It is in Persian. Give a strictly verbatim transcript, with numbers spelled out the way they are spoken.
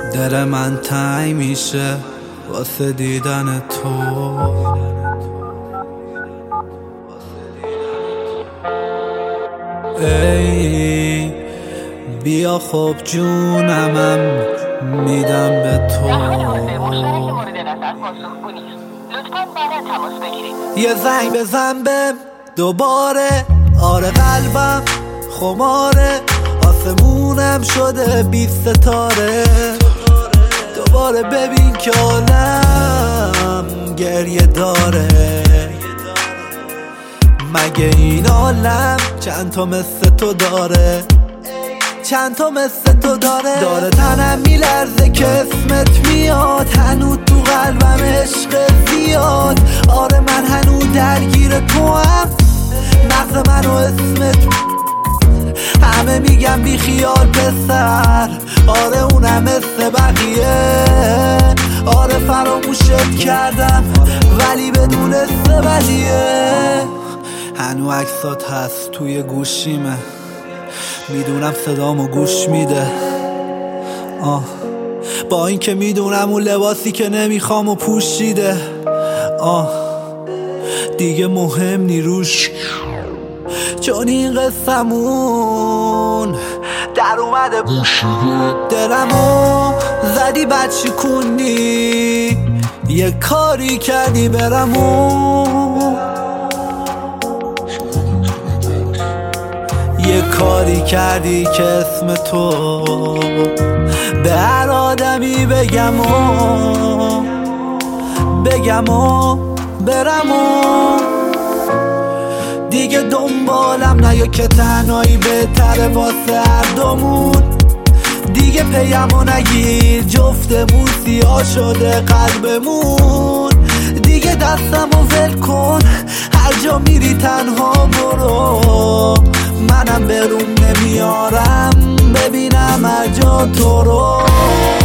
دل من تنگ میشه واسه دیدن تو. ای بیا خوب جونمم میدم به تو. یه زنگ بزن بهم دوباره، آره قلبم خماره، آسمونم شده بی ستاره. دوباره ببین که عالم گریه داره. مگه این عالم چند تا مثل تو داره؟ چند تا مثل تو داره؟ داره تنم میلرزه که اسمت میاد، هنو تو قلبم عشق زیاد. آره من هنو درگیر تو هم، مغز منو اسمت. همه میگم بی خیال پسر، آره اونم مثل بقیه. آره فراموشت کردم ولی بدون ولیه. هنو عکسات هست توی گوشیمه، میدونم صدامو گوش میده. آه با این که میدونم اون لباسی که نمیخوام و پوشیده. آه دیگه مهم نی روش، چون این قصمون در اومده پوشیده. دلمو زدی بچه کنی، یه کاری کردی برمون، یه کاری کردی که اسم تو به هر آدمی بگم و بگم و برم و دیگه دنبالم نیا که تنهایی بهتره واسه هر دومون. دیگه پیمو نگیر جفتمون سیاه شده قلبمون. دیگه دستمو ول کن، هر جا میری تنها برو. منم بروم نمیارم ببینم هر جا تو رو.